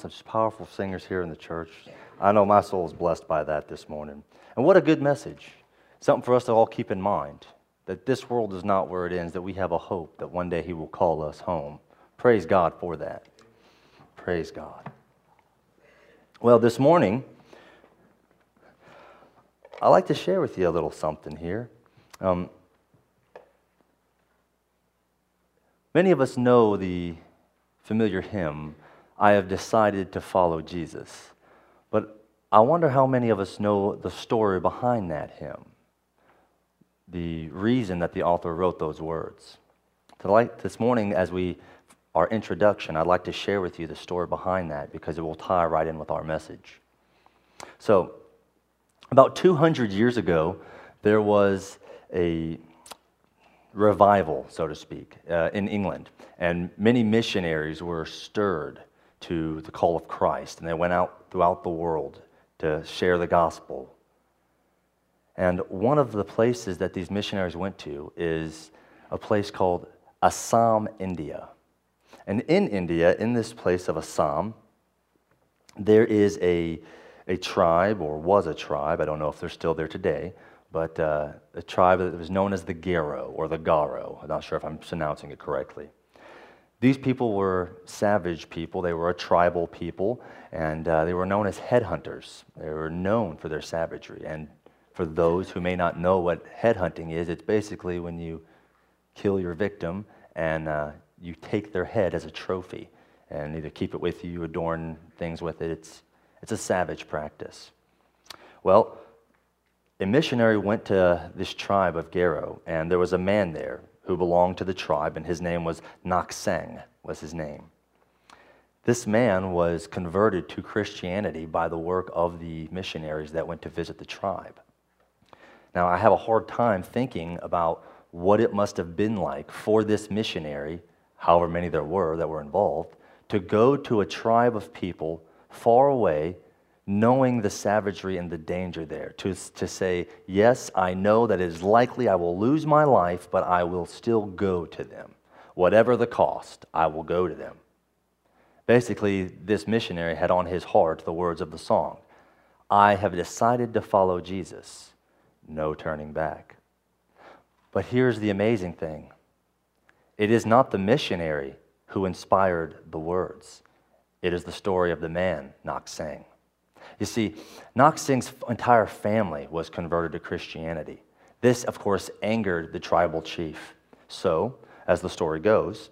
such powerful singers here in the church. I know my soul is blessed by that this morning. And what a good message. Something for us to all keep in mind, that this world is not where it ends, that we have a hope that one day He will call us home. Praise God for that. Praise God. Well, this morning, I'd like to share with you a little something here. Many of us know the familiar hymn, I have decided to follow Jesus. But I wonder how many of us know the story behind that hymn, the reason that the author wrote those words. This morning, as our introduction, I'd like to share with you the story behind that because it will tie right in with our message. So, about 200 years ago, there was a revival, so to speak, in England, and many missionaries were stirred to the call of Christ, and they went out throughout the world to share the gospel. And one of the places that these missionaries went to is a place called Assam, India. And in India, in this place of Assam, there is a tribe, or was a tribe, I don't know if they're still there today, but a tribe that was known as the Garo, or the Garo. I'm not sure if I'm pronouncing it correctly. These people were savage people. They were a tribal people, and they were known as headhunters. They were known for their savagery. And for those who may not know what headhunting is, it's basically when you kill your victim and you take their head as a trophy and either keep it with you, adorn things with it. It's a savage practice. Well, a missionary went to this tribe of Garo, and there was a man there who belonged to the tribe, and his name was Nak-Seng, was his name. This man was converted to Christianity by the work of the missionaries that went to visit the tribe. Now, I have a hard time thinking about what it must have been like for this missionary, however many there were that were involved, to go to a tribe of people far away, knowing the savagery and the danger there, to say, yes, I know that it is likely I will lose my life, but I will still go to them. Whatever the cost, I will go to them. Basically, this missionary had on his heart the words of the song, I have decided to follow Jesus, no turning back. But here's the amazing thing. It is not the missionary who inspired the words. It is the story of the man, Nak-Seng. You see, Nak-Seng's entire family was converted to Christianity. This, of course, angered the tribal chief. So, as the story goes,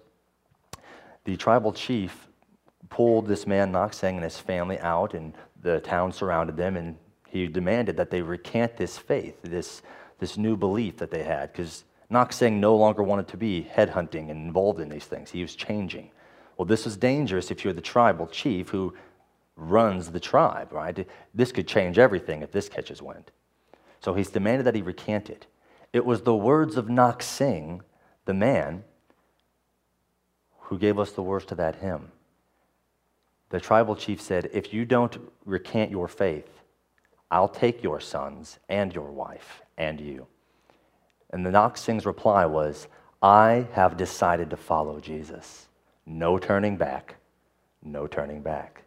the tribal chief pulled this man, Nak-Seng, and his family out, and the town surrounded them, and he demanded that they recant this faith, this new belief that they had, because Nak-Seng no longer wanted to be headhunting and involved in these things. He was changing. Well, this is dangerous if you're the tribal chief who runs the tribe, right? This could change everything if this catches wind. So he's demanded that he recant it. It was the words of Nak-Seng, the man, who gave us the words to that hymn. The tribal chief said, if you don't recant your faith, I'll take your sons and your wife and you. And the Nak-Seng's reply was, I have decided to follow Jesus. No turning back, no turning back.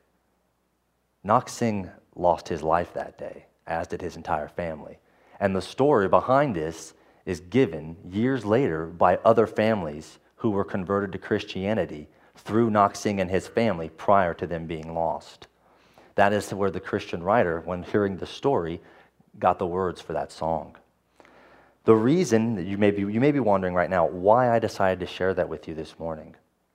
Nak-Seng lost his life that day, as did his entire family. And the story behind this is given years later by other families who were converted to Christianity through Nak-Seng and his family prior to them being lost. That is where the Christian writer, when hearing the story, got the words for that song. The reason that you may be wondering right now why I decided to share that with you this morning.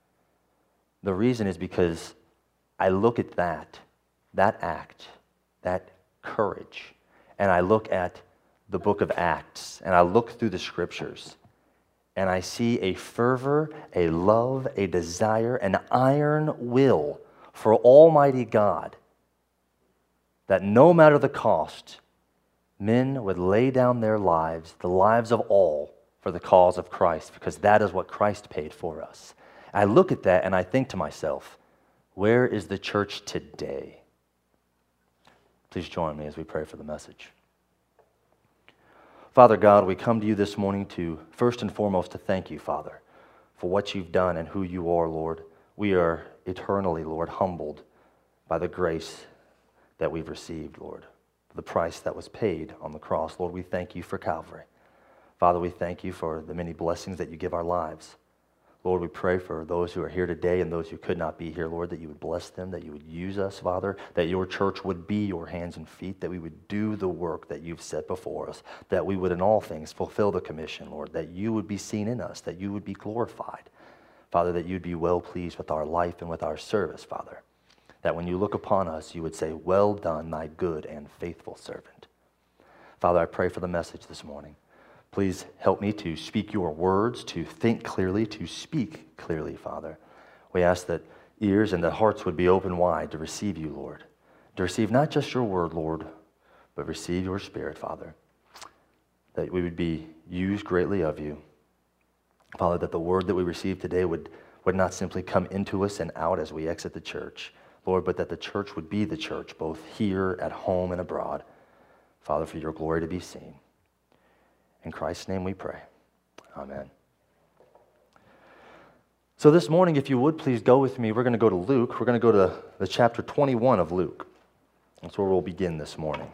The reason is because I look at that act, that courage, and I look at the book of Acts, and I look through the scriptures, and I see a fervor, a love, a desire, an iron will for Almighty God, that no matter the cost, men would lay down their lives, the lives of all, for the cause of Christ, because that is what Christ paid for us. I look at that and I think to myself, where is the church today? Please join me as we pray for the message. Father God, we come to you this morning to, first and foremost, to thank you, Father, for what you've done and who you are, Lord. We are eternally, Lord, humbled by the grace that we've received, Lord, the price that was paid on the cross. Lord, we thank you for Calvary. Father, we thank you for the many blessings that you give our lives. Lord, we pray for those who are here today and those who could not be here, Lord, that you would bless them, that you would use us, Father, that your church would be your hands and feet, that we would do the work that you've set before us, that we would in all things fulfill the commission, Lord, that you would be seen in us, that you would be glorified. Father, that you'd be well pleased with our life and with our service, Father, that when you look upon us, you would say, well done, thy good and faithful servant. Father, I pray for the message this morning. Please help me to speak your words, to think clearly, to speak clearly, Father. We ask that ears and that hearts would be open wide to receive you, Lord. To receive not just your word, Lord, but receive your Spirit, Father. That we would be used greatly of you. Father, that the word that we receive today would not simply come into us and out as we exit the church, Lord, but that the church would be the church, both here, at home, and abroad. Father, for your glory to be seen. In Christ's name we pray. Amen. So this morning, if you would, please go with me. We're going to go to Luke. We're going to go to the chapter 21 of Luke. That's where we'll begin this morning.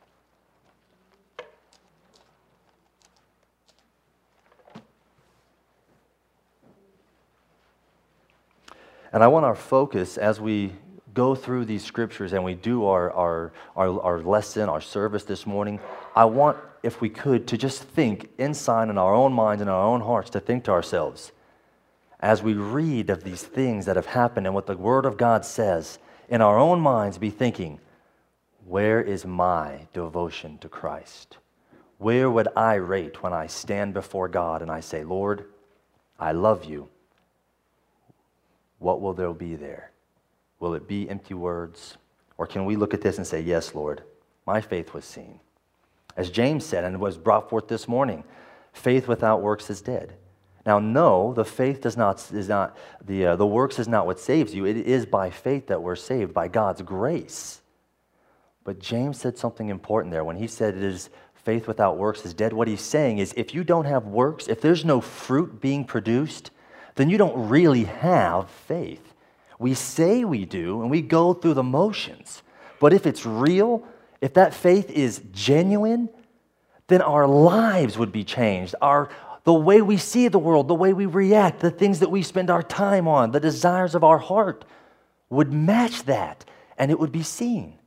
And I want our focus as we go through these scriptures and we do our lesson, our service this morning, I want, if we could, to just think inside in our own minds and our own hearts, to think to ourselves, as we read of these things that have happened and what the Word of God says, in our own minds be thinking, where is my devotion to Christ? Where would I rate when I stand before God and I say, Lord, I love you? What will there be there? Will it be empty words? Or can we look at this and say, yes, Lord, my faith was seen. As James said, and was brought forth this morning, faith without works is dead. Now, no, the faith is not the works is not what saves you. It is by faith that we're saved, by God's grace. But James said something important there. When he said it is faith without works is dead, what he's saying is if you don't have works, if there's no fruit being produced, then you don't really have faith. We say we do, and we go through the motions. But if it's real, if that faith is genuine, then our lives would be changed. The way we see the world, the way we react, the things that we spend our time on, the desires of our heart would match that, and it would be seen.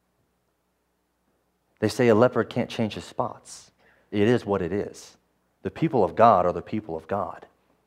They say a leopard can't change his spots. It is what it is. The people of God are the people of God.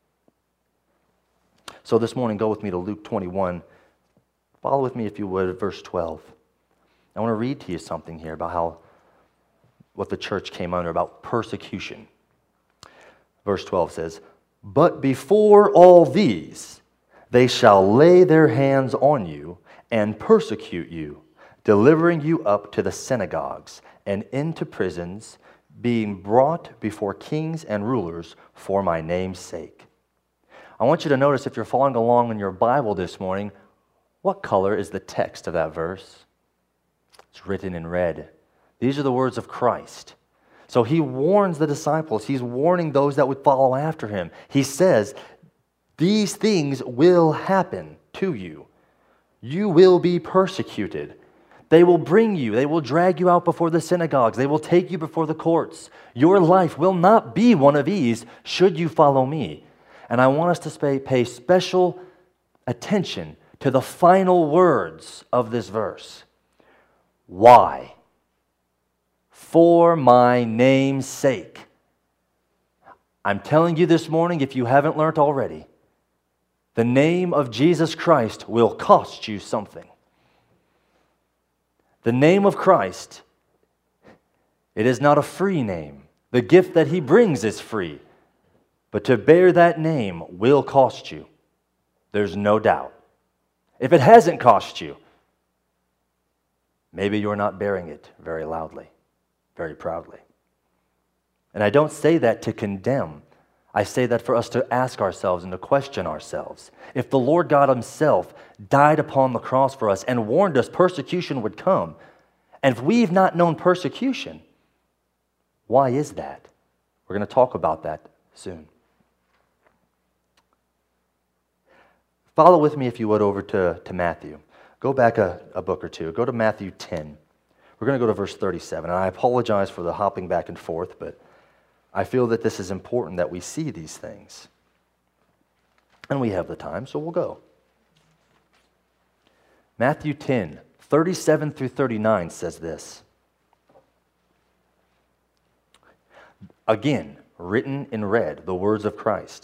So this morning, go with me to Luke 21. Follow with me, if you would, verse 12. I want to read to you something here about what the church came under, about persecution. Verse 12 says, but before all these, they shall lay their hands on you and persecute you, delivering you up to the synagogues and into prisons, being brought before kings and rulers for my name's sake. I want you to notice, if you're following along in your Bible this morning, what color is the text of that verse? It's written in red. These are the words of Christ. So he warns the disciples. He's warning those that would follow after him. He says, these things will happen to you. You will be persecuted. They will bring you. They will drag you out before the synagogues. They will take you before the courts. Your life will not be one of ease should you follow me. And I want us to pay special attention to the final words of this verse. Why? For my name's sake. I'm telling you this morning, if you haven't learned already, the name of Jesus Christ will cost you something. The name of Christ, it is not a free name. The gift that he brings is free. But to bear that name will cost you. There's no doubt. If it hasn't cost you, maybe you're not bearing it very loudly, very proudly. And I don't say that to condemn. I say that for us to ask ourselves and to question ourselves. If the Lord God himself died upon the cross for us and warned us persecution would come, and if we've not known persecution, why is that? We're going to talk about that soon. Follow with me, if you would, over to Matthew. Go back a book or two. Go to Matthew 10. We're going to go to verse 37. And I apologize for the hopping back and forth, but I feel that this is important that we see these things. And we have the time, so we'll go. Matthew 10, 37 through 39 says this. Again, written in red, the words of Christ.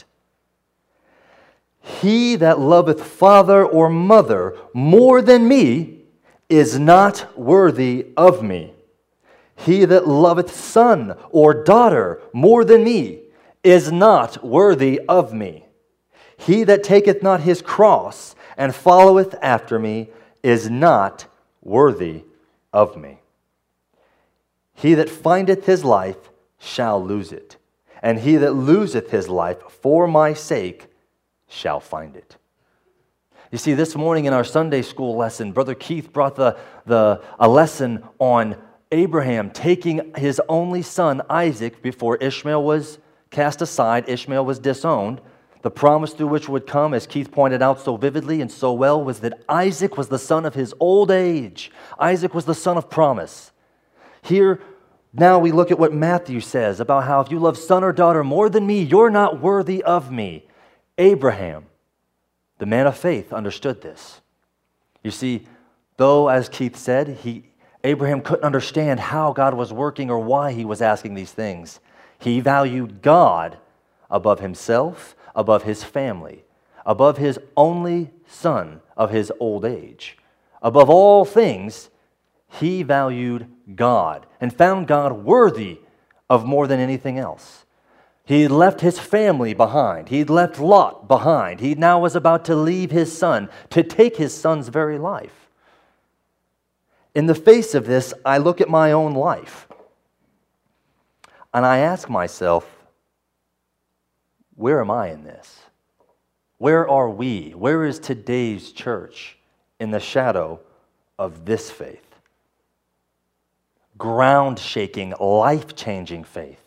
He that loveth father or mother more than me is not worthy of me. He that loveth son or daughter more than me is not worthy of me. He that taketh not his cross and followeth after me is not worthy of me. He that findeth his life shall lose it, and he that loseth his life for my sake shall find it. You see, this morning in our Sunday school lesson, Brother Keith brought a lesson on Abraham taking his only son Isaac before Ishmael was cast aside, Ishmael was disowned. The promise through which would come, as Keith pointed out so vividly and so well, was that Isaac was the son of his old age. Isaac was the son of promise. Here, now we look at what Matthew says about how if you love son or daughter more than me, you're not worthy of me. Abraham, the man of faith, understood this. You see, though, as Keith said, Abraham couldn't understand how God was working or why he was asking these things. He valued God above himself, above his family, above his only son of his old age. Above all things, he valued God and found God worthy of more than anything else. He had left his family behind. He'd left Lot behind. He now was about to leave his son, to take his son's very life. In the face of this, I look at my own life, and I ask myself, where am I in this? Where are we? Where is today's church in the shadow of this faith? Ground-shaking, life-changing faith.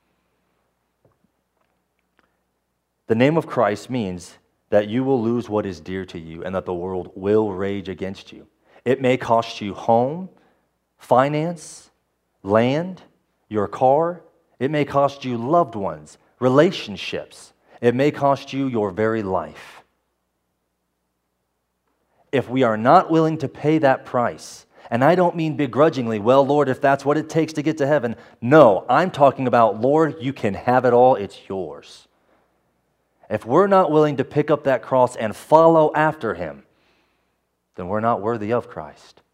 The name of Christ means that you will lose what is dear to you and that the world will rage against you. It may cost you home, finance, land, your car. It may cost you loved ones, relationships. It may cost you your very life. If we are not willing to pay that price, and I don't mean begrudgingly, well, Lord, if that's what it takes to get to heaven. No, I'm talking about, Lord, you can have it all, it's yours. If we're not willing to pick up that cross and follow after him, then we're not worthy of Christ.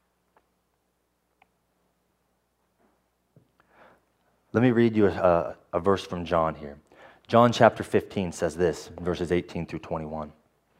Let me read you a verse from John here. John chapter 15 says this, verses 18 through 21.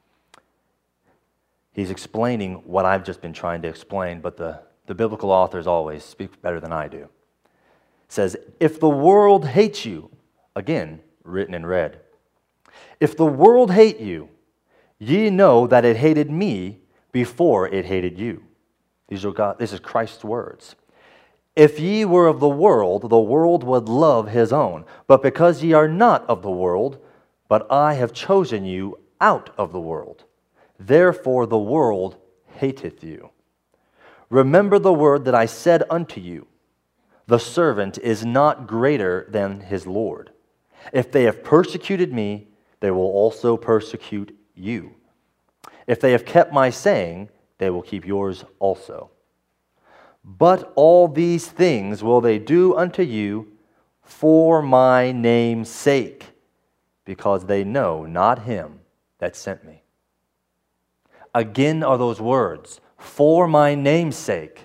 He's explaining what I've just been trying to explain, but the biblical authors always speak better than I do. It says, if the world hates you, again, written in red, if the world hate you, ye know that it hated me before it hated you. This is Christ's words. If ye were of the world would love his own. But because ye are not of the world, but I have chosen you out of the world, therefore the world hateth you. Remember the word that I said unto you, the servant is not greater than his Lord. If they have persecuted me, they will also persecute you. If they have kept my saying, they will keep yours also. But all these things will they do unto you for my name's sake, because they know not him that sent me. Again are those words, for my name's sake.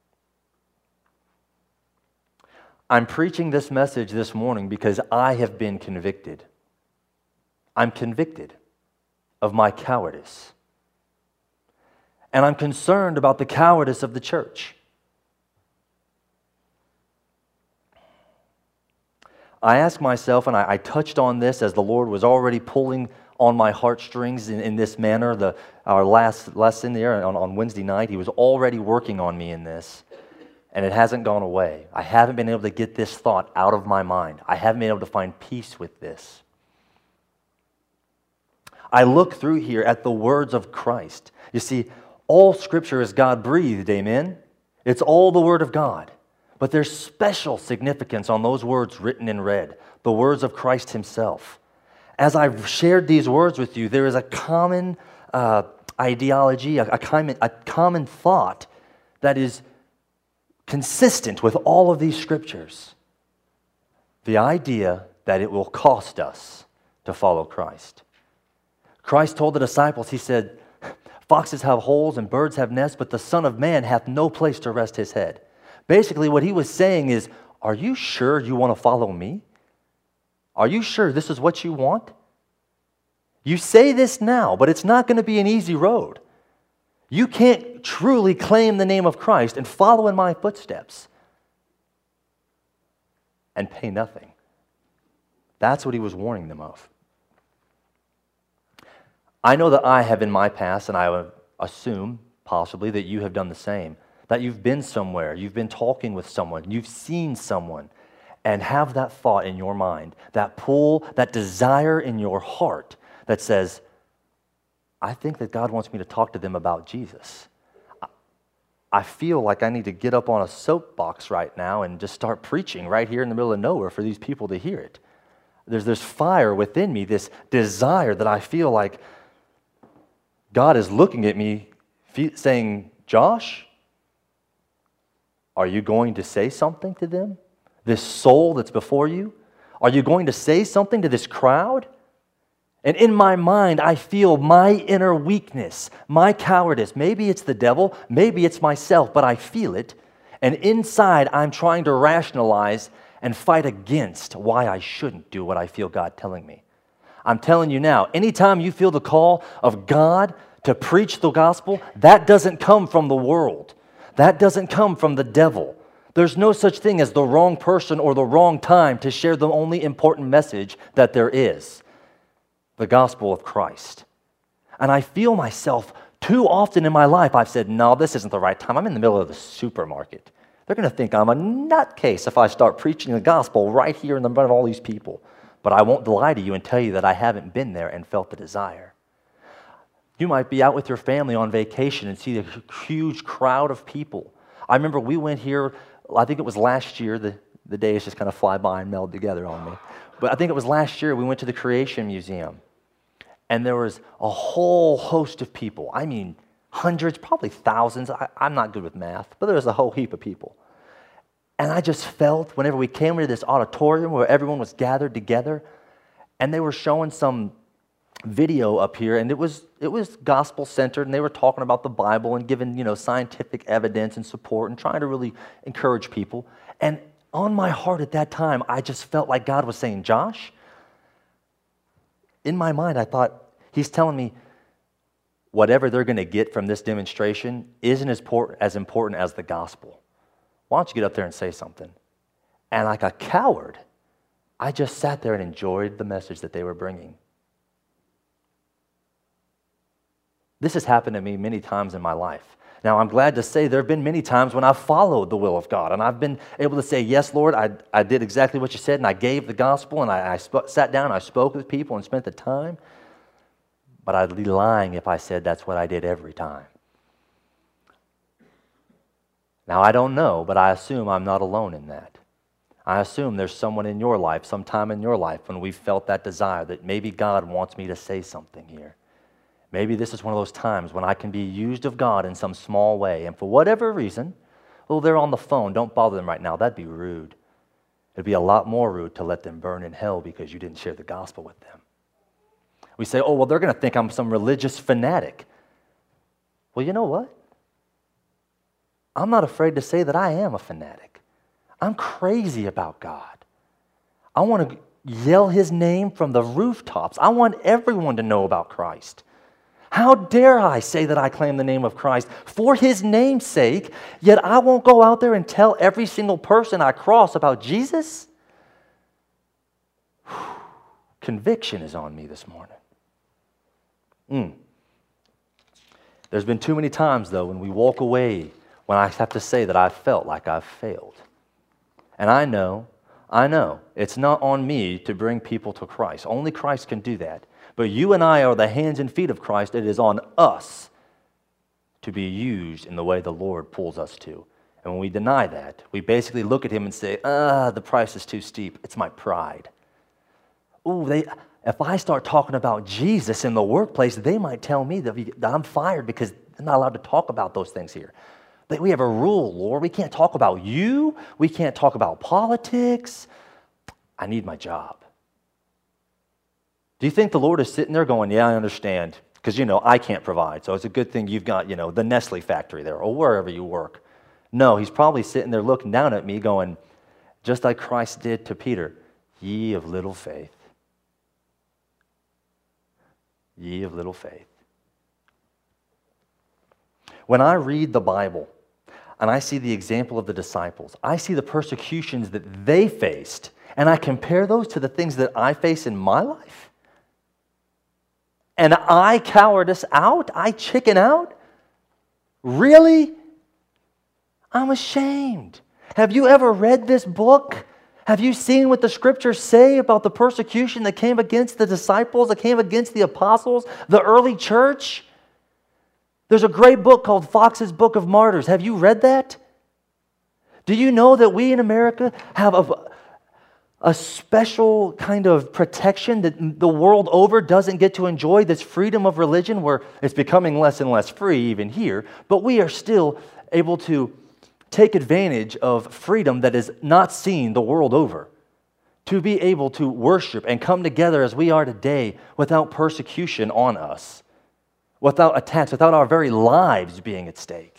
I'm preaching this message this morning because I have been convicted. I'm convicted of my cowardice. And I'm concerned about the cowardice of the church. I ask myself, and I touched on this as the Lord was already pulling on my heartstrings in this manner. Our last lesson there on Wednesday night, he was already working on me in this, and it hasn't gone away. I haven't been able to get this thought out of my mind. I haven't been able to find peace with this. I look through here at the words of Christ. You see, All Scripture is God-breathed, amen? It's all the Word of God. But there's special significance on those words written in red, the words of Christ Himself. As I've shared these words with you, there is a common ideology, a common thought that is consistent with all of these Scriptures. The idea that it will cost us to follow Christ. Christ told the disciples, He said, foxes have holes and birds have nests, but the Son of Man hath no place to rest His head. Basically, what He was saying is, are you sure you want to follow me? Are you sure this is what you want? You say this now, but it's not going to be an easy road. You can't truly claim the name of Christ and follow in my footsteps and pay nothing. That's what He was warning them of. I know that I have in my past, and I would assume possibly that you have done the same, that you've been somewhere, you've been talking with someone, you've seen someone, and have that thought in your mind, that pull, that desire in your heart that says, I think that God wants me to talk to them about Jesus. I feel like I need to get up on a soapbox right now and just start preaching right here in the middle of nowhere for these people to hear it. There's this fire within me, this desire that I feel like God is looking at me saying, Josh, are you going to say something to them? This soul that's before you? Are you going to say something to this crowd? And in my mind, I feel my inner weakness, my cowardice. Maybe it's the devil, maybe it's myself, but I feel it. And inside, I'm trying to rationalize and fight against why I shouldn't do what I feel God telling me. I'm telling you now, anytime you feel the call of God to preach the gospel, that doesn't come from the world. That doesn't come from the devil. There's no such thing as the wrong person or the wrong time to share the only important message that there is, the gospel of Christ. And I feel myself too often in my life, I've said, no, this isn't the right time. I'm in the middle of the supermarket. They're going to think I'm a nutcase if I start preaching the gospel right here in the front of all these people. But I won't lie to you and tell you that I haven't been there and felt the desire. You might be out with your family on vacation and see a huge crowd of people. I remember we went here, I think it was last year, the days just kind of fly by and meld together on me. But I think it was last year we went to the Creation Museum. And there was a whole host of people. I mean, hundreds, probably thousands. I'm not good with math, but there was a whole heap of people. And I just felt whenever we came into this auditorium where everyone was gathered together, and they were showing some video up here, and it was gospel-centered, and they were talking about the Bible and giving, scientific evidence and support and trying to really encourage people. And on my heart at that time, I just felt like God was saying, Josh, in my mind, I thought, He's telling me whatever they're going to get from this demonstration isn't as important as the gospel. Why don't you get up there and say something? And like a coward, I just sat there and enjoyed the message that they were bringing. This has happened to me many times in my life. Now, I'm glad to say there have been many times when I've followed the will of God, and I've been able to say, yes, Lord, I did exactly what you said, and I gave the gospel, and I sat down, and I spoke with people and spent the time. But I'd be lying if I said that's what I did every time. Now, I don't know, but I assume I'm not alone in that. I assume there's someone in your life, sometime in your life, when we've felt that desire that maybe God wants me to say something here. Maybe this is one of those times when I can be used of God in some small way, and for whatever reason, they're on the phone, don't bother them right now. That'd be rude. It'd be a lot more rude to let them burn in hell because you didn't share the gospel with them. We say, they're going to think I'm some religious fanatic. Well, you know what? I'm not afraid to say that I am a fanatic. I'm crazy about God. I want to yell His name from the rooftops. I want everyone to know about Christ. How dare I say that I claim the name of Christ for His name's sake, yet I won't go out there and tell every single person I cross about Jesus? Conviction is on me this morning. There's been too many times, though, when we walk away, when I have to say that I felt like I've failed. And I know, it's not on me to bring people to Christ. Only Christ can do that. But you and I are the hands and feet of Christ. It is on us to be used in the way the Lord pulls us to. And when we deny that, we basically look at him and say, the price is too steep. It's my pride. If I start talking about Jesus in the workplace, they might tell me that I'm fired because they're not allowed to talk about those things here. But we have a rule, Lord. We can't talk about you. We can't talk about politics. I need my job. Do you think the Lord is sitting there going, yeah, I understand, because, I can't provide. So it's a good thing you've got, the Nestle factory there or wherever you work. No, he's probably sitting there looking down at me going, just like Christ did to Peter, ye of little faith. Ye of little faith. When I read the Bible and I see the example of the disciples, I see the persecutions that they faced, and I compare those to the things that I face in my life, and I cowardice out, I chicken out? Really? I'm ashamed. Have you ever read this book? Have you seen what the scriptures say about the persecution that came against the disciples, that came against the apostles, the early church? There's a great book called Fox's Book of Martyrs. Have you read that? Do you know that we in America have a special kind of protection that the world over doesn't get to enjoy, this freedom of religion, where it's becoming less and less free even here, but we are still able to take advantage of freedom that is not seen the world over, to be able to worship and come together as we are today without persecution on us, without attacks, without our very lives being at stake.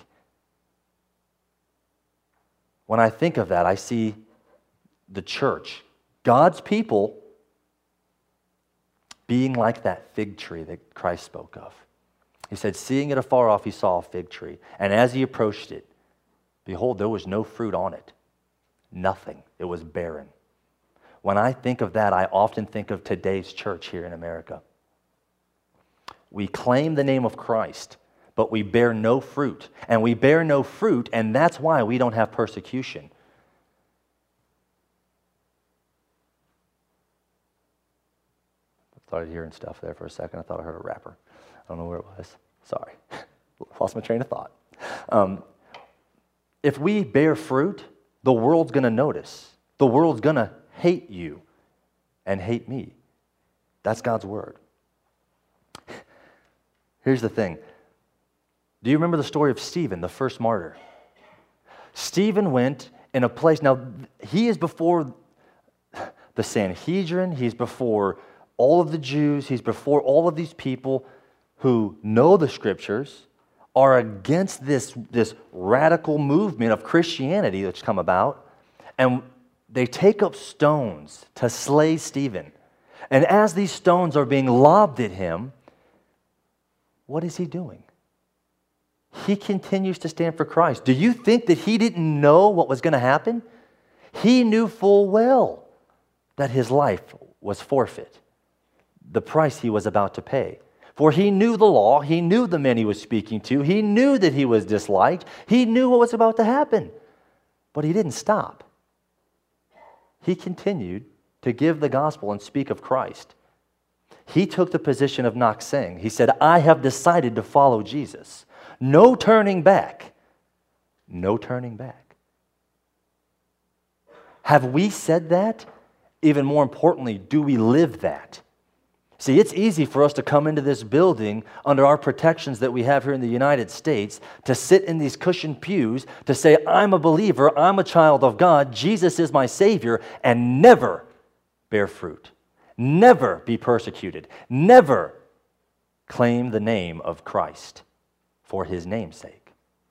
When I think of that, I see the church, God's people, being like that fig tree that Christ spoke of. He said, seeing it afar off, he saw a fig tree. And as he approached it, behold, there was no fruit on it. Nothing. It was barren. When I think of that, I often think of today's church here in America. We claim the name of Christ, but we bear no fruit. And we bear no fruit, and that's why we don't have persecution. I started hearing stuff there for a second. I thought I heard a rapper. I don't know where it was. Sorry. Lost my train of thought. If we bear fruit, the world's going to notice. The world's going to hate you and hate me. That's God's word. Here's the thing. Do you remember the story of Stephen, the first martyr? Stephen went in a place, now he is before the Sanhedrin, he's before all of the Jews, he's before all of these people who know the scriptures, are against this radical movement of Christianity that's come about, and they take up stones to slay Stephen. And as these stones are being lobbed at him, what is he doing? He continues to stand for Christ. Do you think that he didn't know what was going to happen? He knew full well that his life was forfeit, the price he was about to pay. For he knew the law, he knew the men he was speaking to, he knew that he was disliked, he knew what was about to happen. But he didn't stop. He continued to give the gospel and speak of Christ. He took the position of not saying. He said, I have decided to follow Jesus. No turning back. No turning back. Have we said that? Even more importantly, do we live that? See, it's easy for us to come into this building under our protections that we have here in the United States, to sit in these cushioned pews, to say, I'm a believer, I'm a child of God, Jesus is my Savior, and never bear fruit, never be persecuted, never claim the name of Christ for his name's sake.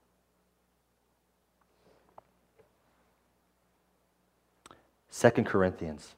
Second Corinthians.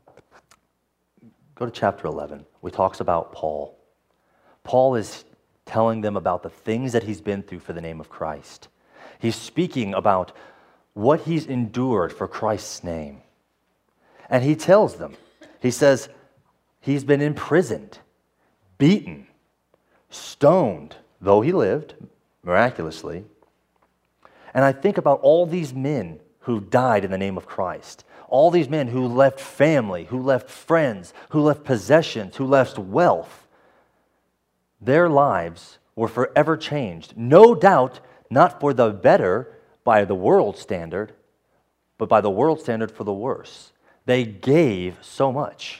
Go to chapter 11. We talks about Paul. Paul is telling them about the things that he's been through for the name of Christ. He's speaking about what he's endured for Christ's name. And he tells them, he says, he's been imprisoned, beaten, stoned, though he lived, miraculously. And I think about all these men who died in the name of Christ. All these men who left family, who left friends, who left possessions, who left wealth. Their lives were forever changed. No doubt, not for the better by the world standard, but by the world standard for the worse. They gave so much.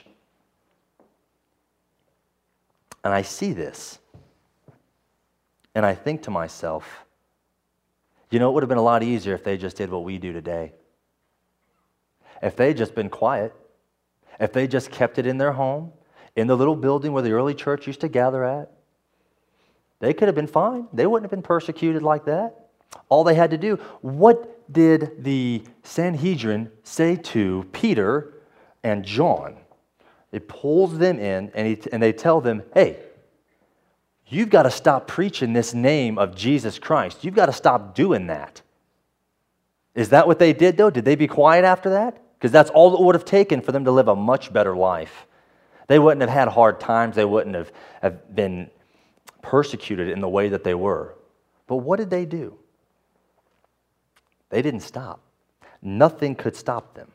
And I see this, and I think to myself, you know, it would have been a lot easier if they just did what we do today. If they had just been quiet, if they just kept it in their home, in the little building where the early church used to gather at, they could have been fine. They wouldn't have been persecuted like that. All they had to do, what did the Sanhedrin say to Peter and John? It pulls them in and they tell them, hey, you've got to stop preaching this name of Jesus Christ. You've got to stop doing that. Is that what they did, though? Did they be quiet after that? Because that's all it would have taken for them to live a much better life. They wouldn't have had hard times. They wouldn't have been persecuted in the way that they were. But what did they do? They didn't stop. Nothing could stop them.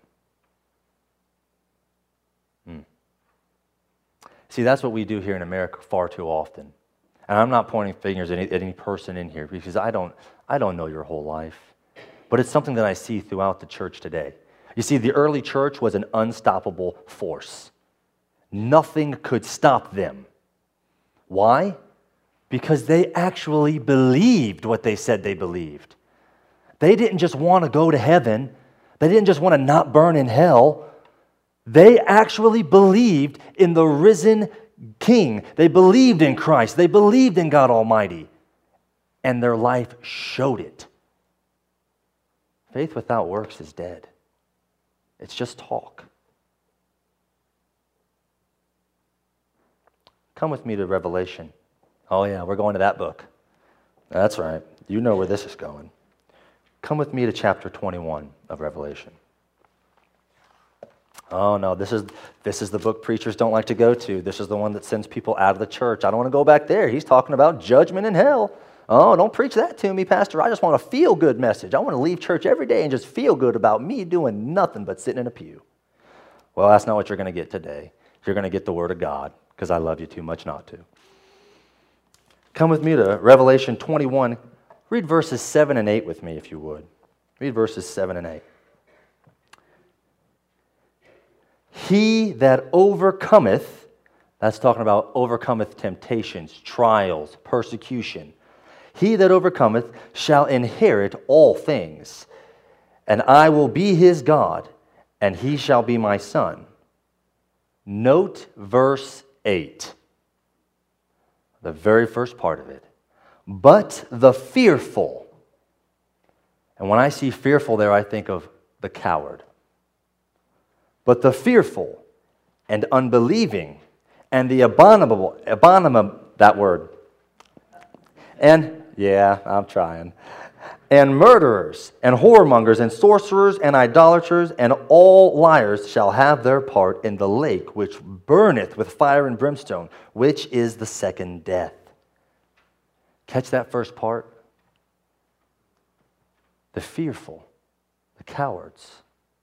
See, that's what we do here in America far too often. And I'm not pointing fingers at any person in here because I don't know your whole life. But it's something that I see throughout the church today. You see, the early church was an unstoppable force. Nothing could stop them. Why? Because they actually believed what they said they believed. They didn't just want to go to heaven. They didn't just want to not burn in hell. They actually believed in the risen King. They believed in Christ. They believed in God Almighty. And their life showed it. Faith without works is dead. It's just talk. Come with me to Revelation. Oh yeah, we're going to that book. That's right. You know where this is going. Come with me to chapter 21 of Revelation. Oh no, this is the book preachers don't like to go to. This is the one that sends people out of the church. I don't want to go back there. He's talking about judgment and hell. Oh, don't preach that to me, Pastor. I just want a feel-good message. I want to leave church every day and just feel good about me doing nothing but sitting in a pew. Well, that's not what you're going to get today. You're going to get the Word of God because I love you too much not to. Come with me to Revelation 21. Read verses 7 and 8 with me, if you would. Read verses 7 and 8. He that overcometh, that's talking about overcometh temptations, trials, persecution. He that overcometh shall inherit all things, and I will be his God, and he shall be my son. Note verse 8, the very first part of it. But the fearful, and when I see fearful there, I think of the coward. But the fearful and unbelieving and the abominable, that word. And, yeah, I'm trying. And murderers and whoremongers and sorcerers and idolaters and all liars shall have their part in the lake which burneth with fire and brimstone, which is the second death. Catch that first part? The fearful, the cowards.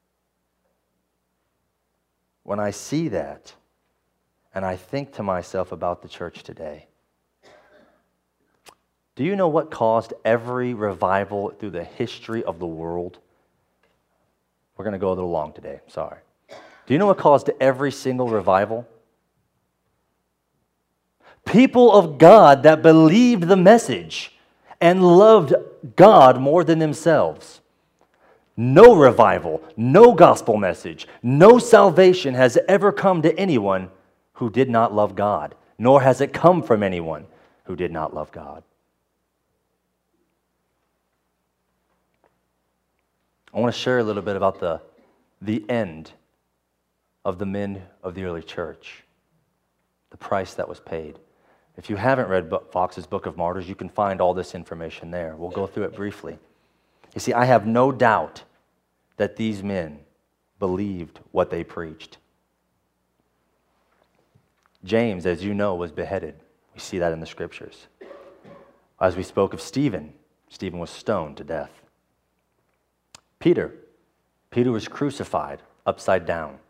When I see that, and I think to myself about the church today, do you know what caused every revival through the history of the world? We're going to go a little long today, sorry. Do you know what caused every single revival? People of God that believed the message and loved God more than themselves. No revival, no gospel message, no salvation has ever come to anyone who did not love God, nor has it come from anyone who did not love God. I want to share a little bit about the end of the men of the early church, the price that was paid. If you haven't read Fox's Book of Martyrs, you can find all this information there. We'll go through it briefly. You see, I have no doubt that these men believed what they preached. James, as you know, was beheaded. We see that in the scriptures. As we spoke of Stephen, Stephen was stoned to death. Peter was crucified upside down.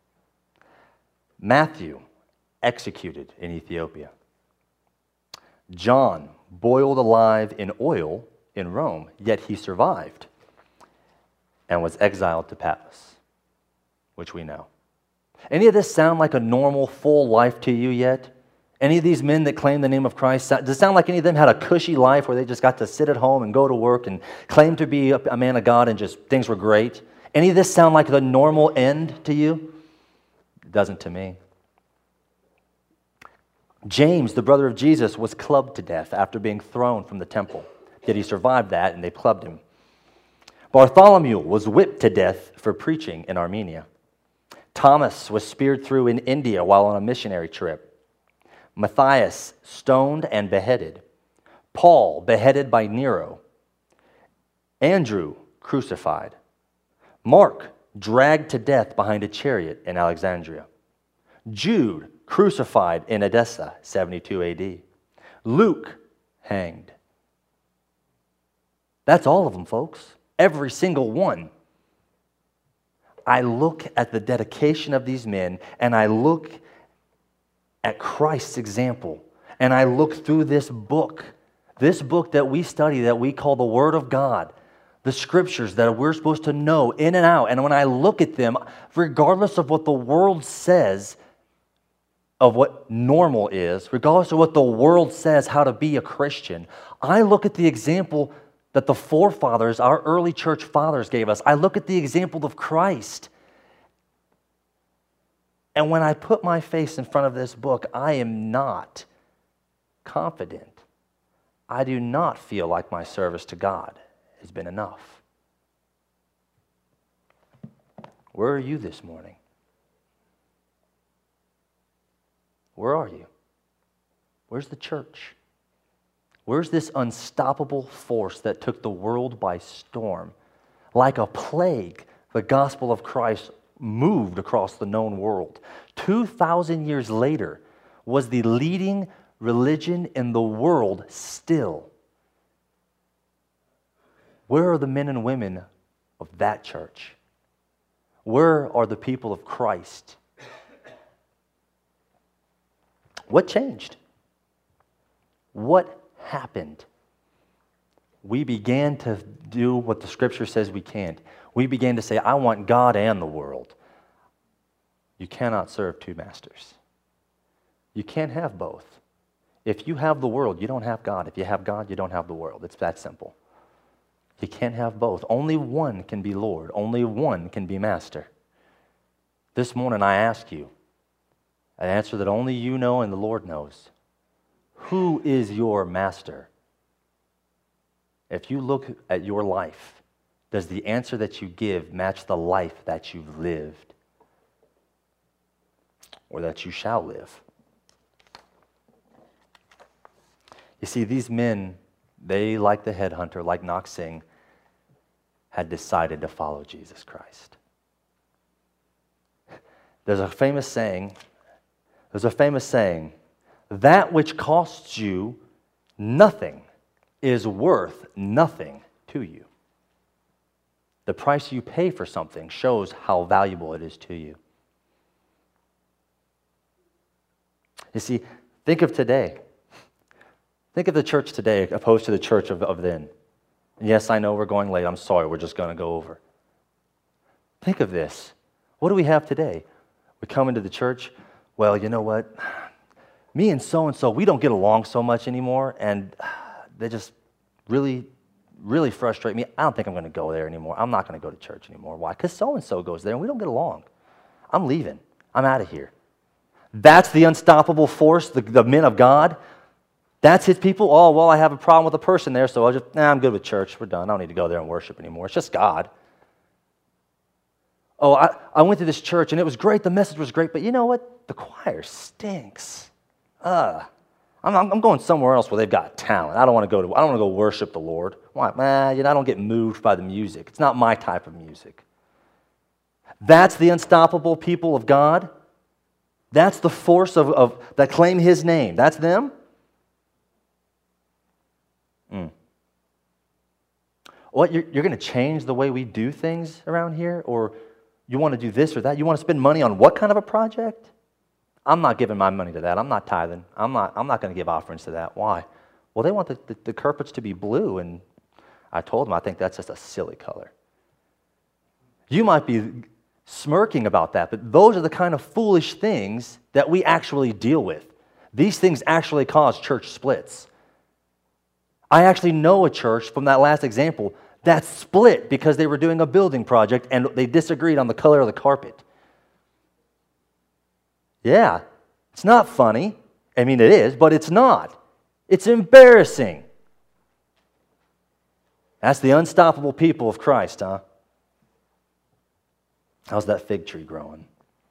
Matthew, executed in Ethiopia. John, boiled alive in oil in Rome, yet he survived and was exiled to Patmos, which we know. Any of this sound like a normal, full life to you yet? Any of these men that claim the name of Christ, does it sound like any of them had a cushy life where they just got to sit at home and go to work and claim to be a man of God and just things were great? Any of this sound like the normal end to you? It doesn't to me. James, the brother of Jesus, was clubbed to death after being thrown from the temple. Yet he survived that and they clubbed him. Bartholomew was whipped to death for preaching in Armenia. Thomas was speared through in India while on a missionary trip. Matthias stoned and beheaded. Paul beheaded by Nero. Andrew crucified. Mark dragged to death behind a chariot in Alexandria. Jude crucified in Edessa, 72 AD. Luke hanged. That's all of them, folks. Every single one. I look at the dedication of these men, and I look at Christ's example, and I look through this book that we study, that we call the Word of God, the Scriptures that we're supposed to know in and out. And when I look at them, regardless of what the world says of what normal is, regardless of what the world says how to be a Christian, I look at the example that the forefathers, our early church fathers gave us. I look at the example of Christ. And when I put my face in front of this book, I am not confident. I do not feel like my service to God has been enough. Where are you this morning? Where are you? Where's the church? Where's this unstoppable force that took the world by storm? Like a plague, the gospel of Christ moved across the known world. 2,000 years later, was the leading religion in the world still. Where are the men and women of that church? Where are the people of Christ? What changed? What happened? We began to do what the Scripture says we can't. We began to say, I want God and the world. You cannot serve two masters. You can't have both. If you have the world, you don't have God. If you have God, you don't have the world. It's that simple. You can't have both. Only one can be Lord. Only one can be master. This morning I ask you an answer that only you know and the Lord knows. Who is your master? If you look at your life, does the answer that you give match the life that you've lived or that you shall live? You see, these men, they, like the headhunter, like Nak Singh, had decided to follow Jesus Christ. There's a famous saying, that which costs you nothing is worth nothing to you. The price you pay for something shows how valuable it is to you. You see, think of today. Think of the church today opposed to the church of then. And yes, I know we're going late. I'm sorry. We're just going to go over. Think of this. What do we have today? We come into the church. Well, you know what? Me and so-and-so, we don't get along so much anymore, and they just really, really frustrate me. I don't think I'm going to go there anymore. I'm not going to go to church anymore. Why? Because so-and-so goes there, and we don't get along. I'm leaving. I'm out of here. That's the unstoppable force, the men of God. That's his people. Oh, well, I have a problem with a person there, so I'm good with church. We're done. I don't need to go there and worship anymore. It's just God. Oh, I went to this church, and it was great. The message was great, but you know what? The choir stinks. I'm going somewhere else where they've got talent. I don't want to go worship the Lord. Why? I don't get moved by the music. It's not my type of music. That's the unstoppable people of God. That's the force of that claim his name. That's them. What, you're going to change the way we do things around here? Or you want to do this or that? You want to spend money on what kind of a project? I'm not giving my money to that. I'm not tithing. I'm not going to give offerings to that. Why? Well, they want the carpets to be blue, and I told them I think that's just a silly color. You might be smirking about that, but those are the kind of foolish things that we actually deal with. These things actually cause church splits. I actually know a church from that last example that split because they were doing a building project and they disagreed on the color of the carpet. Yeah, it's not funny. I mean, it is, but it's not. It's embarrassing. That's the unstoppable people of Christ, huh? How's that fig tree growing?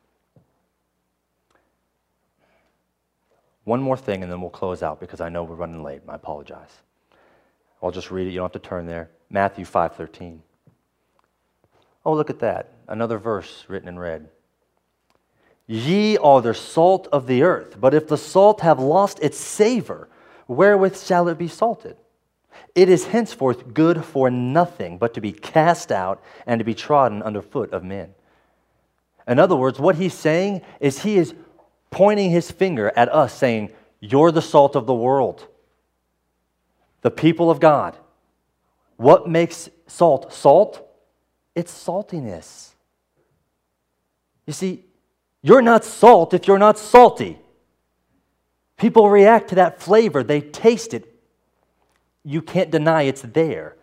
One more thing and then we'll close out because I know we're running late. I apologize. I'll just read it. You don't have to turn there. Matthew 5:13. Oh, look at that. Another verse written in red. Ye are the salt of the earth, but if the salt have lost its savor, wherewith shall it be salted? It is henceforth good for nothing but to be cast out and to be trodden under foot of men. In other words, what he's saying is he is pointing his finger at us saying, you're the salt of the world. The people of God. What makes salt salt? It's saltiness. You see, you're not salt if you're not salty. People react to that flavor. They taste it. You can't deny it's there.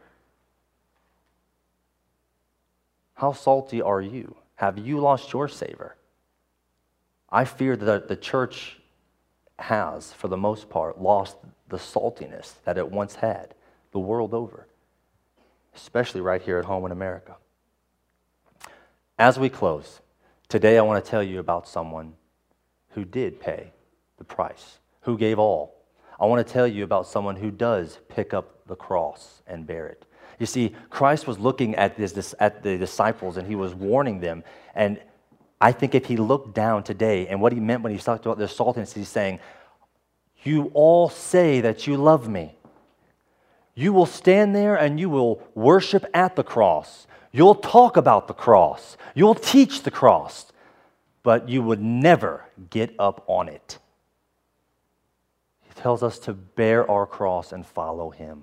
How salty are you? Have you lost your savor? I fear that the church has, for the most part, lost the saltiness that it once had the world over, especially right here at home in America. As we close, today I want to tell you about someone who did pay the price, who gave all. I want to tell you about someone who does pick up the cross and bear it. You see, Christ was looking at the disciples and he was warning them. And I think if he looked down today, and what he meant when he talked about their saltiness, he's saying, you all say that you love me. You will stand there and you will worship at the cross. You'll talk about the cross. You'll teach the cross. But you would never get up on it. He tells us to bear our cross and follow him.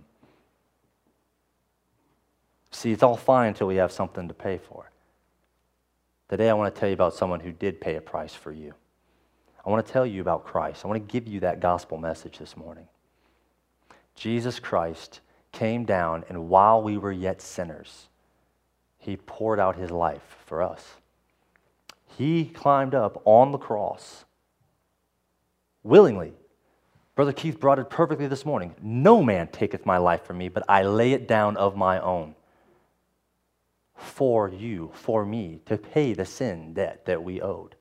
See, it's all fine until we have something to pay for. Today I want to tell you about someone who did pay a price for you. I want to tell you about Christ. I want to give you that gospel message this morning. Jesus Christ came down, and while we were yet sinners, he poured out his life for us. He climbed up on the cross willingly. Brother Keith brought it perfectly this morning. No man taketh my life from me, but I lay it down of my own. For you, for me, to pay the sin debt that we owed.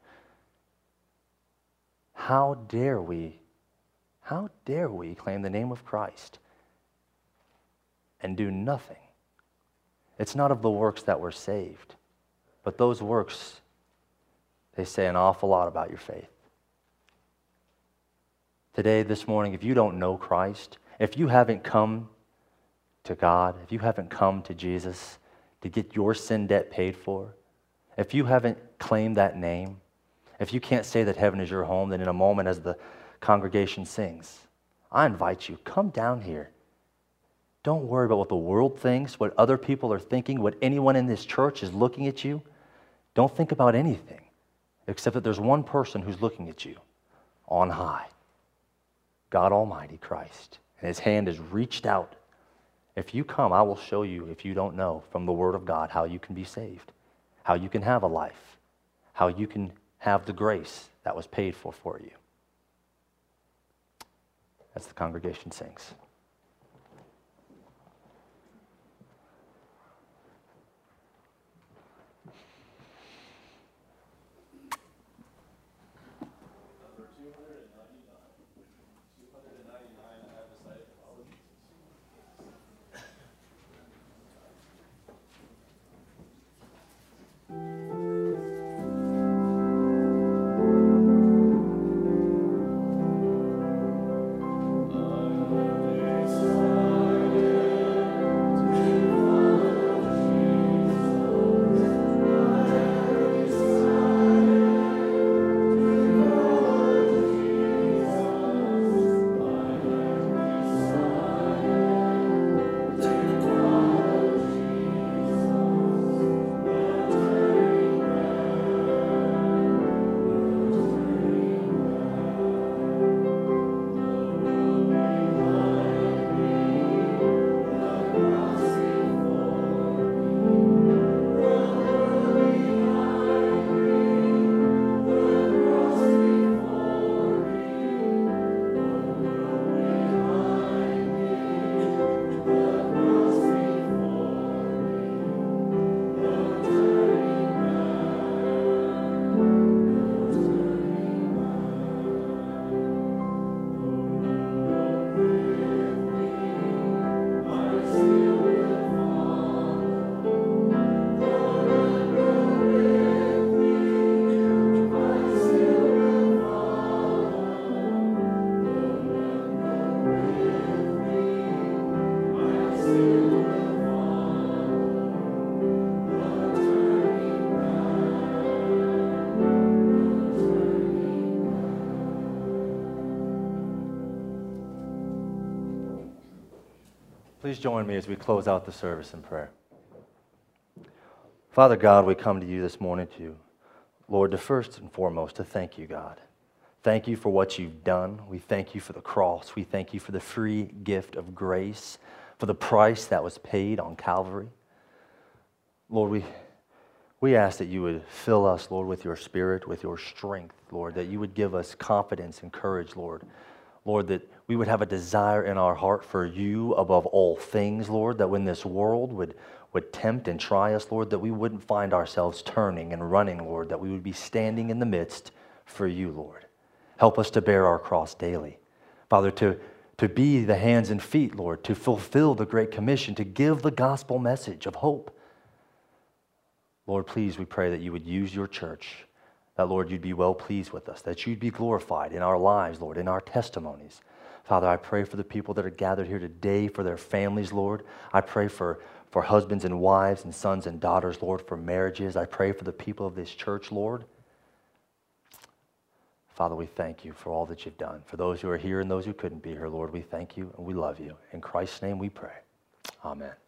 How dare we claim the name of Christ and do nothing? It's not of the works that we're saved, but those works, they say an awful lot about your faith. Today, this morning, if you don't know Christ, if you haven't come to God, if you haven't come to Jesus to get your sin debt paid for, if you haven't claimed that name, if you can't say that heaven is your home, then in a moment as the congregation sings, I invite you, come down here. Don't worry about what the world thinks, what other people are thinking, what anyone in this church is looking at you. Don't think about anything except that there's one person who's looking at you on high. God Almighty, Christ. And his hand is reached out. If you come, I will show you, if you don't know, from the Word of God, how you can be saved, how you can have a life, how you can have the grace that was paid for you. As the congregation sings. Please join me as we close out the service in prayer. Father God, we come to you this morning to, Lord, to first and foremost, to thank you, God. Thank you for what you've done. We thank you for the cross. We thank you for the free gift of grace, for the price that was paid on Calvary. Lord, we ask that you would fill us, Lord, with your spirit, with your strength, Lord, that you would give us confidence and courage, Lord. Lord, that we would have a desire in our heart for you above all things, Lord, that when this world would tempt and try us, Lord, that we wouldn't find ourselves turning and running, Lord, that we would be standing in the midst for you, Lord. Help us to bear our cross daily. Father, to be the hands and feet, Lord, to fulfill the Great Commission, to give the gospel message of hope. Lord, please, we pray that you would use your church, that, Lord, you'd be well pleased with us, that you'd be glorified in our lives, Lord, in our testimonies. Father, I pray for the people that are gathered here today, for their families, Lord. I pray for husbands and wives and sons and daughters, Lord, for marriages. I pray for the people of this church, Lord. Father, we thank you for all that you've done. For those who are here and those who couldn't be here, Lord, we thank you and we love you. In Christ's name we pray. Amen.